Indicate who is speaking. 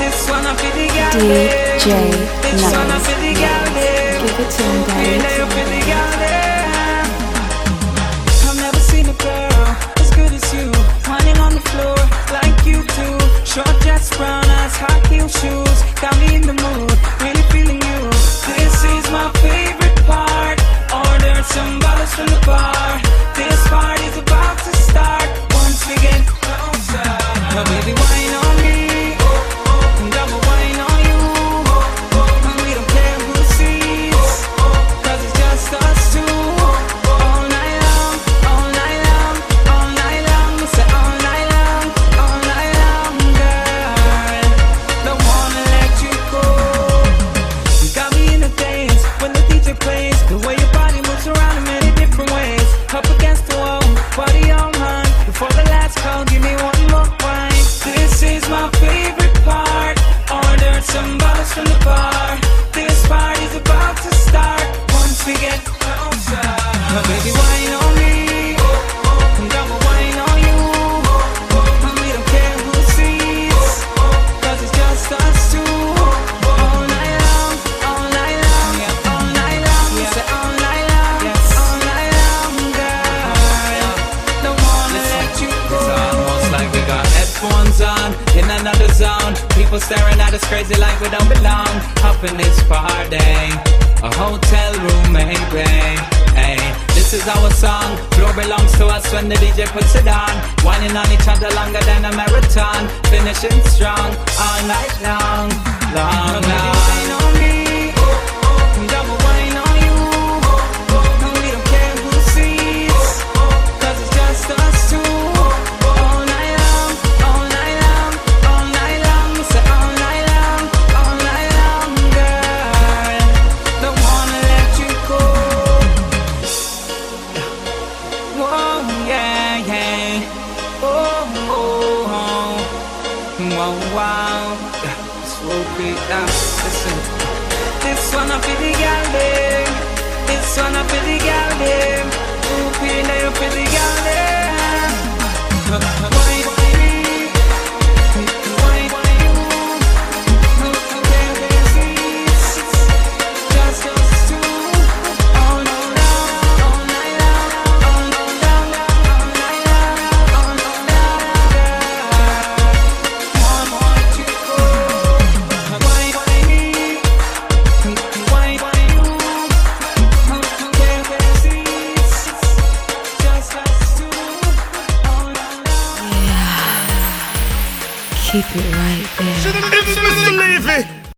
Speaker 1: This one I feel the gal
Speaker 2: DJ
Speaker 1: This one I feel the gal
Speaker 2: Give it to him,
Speaker 1: I've never seen a girl as good as you, whining on the floor like you do. Short dress, brown eyes, high heel shoes, got me in the mood, really feeling you. This is my favorite part. Order some bottles from the bar. This party's about to start. Once we get closer, now baby, wine on me. Double wine on you. And we don't care who sees, 'cause it's just us two. All night long, all night long, all night long. We say all night long, girl. Don't wanna let you go. You got me in a daze when the DJ plays. The way your body moves around in many different ways. Up against the wall, body on mine. Before the last call, give me one more wine. This is my favorite part. Order some bottles from the bar. This party's about to start. Once we get closer, now baby, wine on me. Double wine on you. And we don't care who sees, 'cause it's just us two. All night long, all night long, yeah, all night long. We say all night long, yes, all night long, girl. Don't wanna let you go.
Speaker 3: It's almost like we got headphones on in another zone. People staring at us crazy like we don't belong. Up in this party, a hotel room maybe. Hey, this is our song. Floor belongs to us when the DJ puts it on. Whining on each other longer than a marathon. Finishing strong all night long, long, long.
Speaker 1: Wine on me, double wine on you. And we don't care who sees, 'cause it's just us two. All night long, all night long, all night long. We say all night long, girl. Don't wanna let you go. Whoa, yeah, yeah. Oh, oh, oh. Wow, wow. Slow beat down. Listen. This one I feel the gal dem. This one I feel the gal dem. Ooh, feel like you feel the gal dem. Wine, wine, wine, wine, you. Just us two. All night long, all night long, all night long, all night long, all night long, girl. One more to go. Wine, wine, wine, wine, you. Just us two. All night long.
Speaker 2: Keep it right there.
Speaker 4: It's Mr. Levy.